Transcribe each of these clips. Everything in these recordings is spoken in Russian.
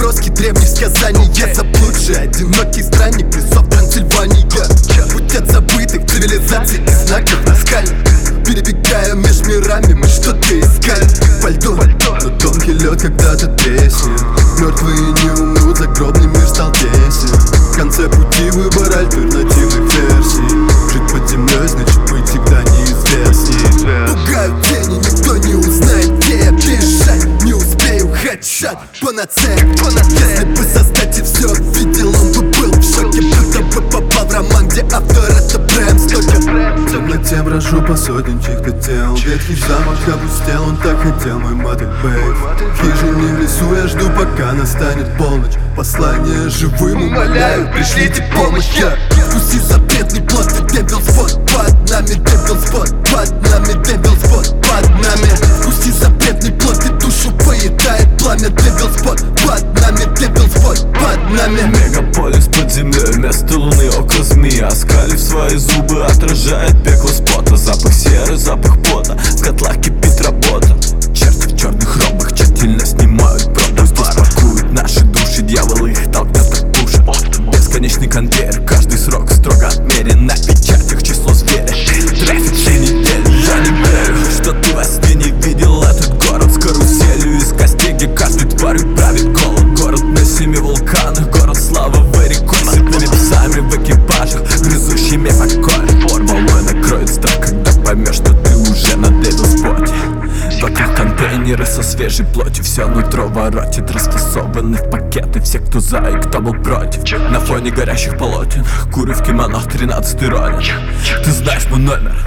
наброски древних сказаний. Я заблудший, одинокий странник лесов Трансильвании. Путь от забытых цивилизаций и знаков наскальных. Перебегая меж мирами, мы что-то искали по льду, но тонкий лед когда-то треснет. Мертвые не умрут, загробный мир стал тесен. В конце пути выбор альтернативных версий. Жить под землей значит быть всегда неизвестней. Пугают тени, никто не узнает, где я. Бежать не успею, хедшот, панацея. Если бы создатель все видел, он бы был в шоке. Будто бы попал в роман, где автор это Брэм Стокер. В темноте брожу по сотням чьих-то тел. Ветхий замок опустел, он так хотел, мой мотель бейв. В хижине в лесу я жду, пока настанет полночь. Послание живым умоляю, пришлите помощь. Вкуси запретный плод, и Devil Spot под нами, Devil Spot под нами, Devil Spot под нами. Вкуси запретный плод, и душу поедает пламя. Devil Spot под нами, Devil Spot под нами. Мегаполис под землей, вместо луны око змеи. Оскалив свои зубы, отражает пекло спота. Запах серы, запах пота, в котлах кипит работа. Черти в черных робах тщательно снимают пробу. Здесь пакуют наши души, дьявол их толкнет как пуши. Бесконечный конвейер, каждый срок строго отмерен. На печатях число зверя, трафик всей недели. Я не верю, что ты во сне не видел этот город с каруселью из костей, где каждый тварью правит голод. Город на 7 вулканах, город славы в рекой. Сытными псами в экипажах, грызущими покой. Волной накроет страх, когда поймешь, что ты уже на Devil Spot. Вокруг контейнеры со свежей плотью, все нутро воротит. Расфасованы в пакеты все, кто за и кто был против. На фоне горящих полотен, куры в кимоно, 13-й ронин. Ты знаешь мой номер.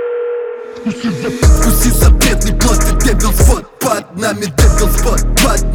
Вкуси запретный плод, и Devil Spot под нами, Devil Spot под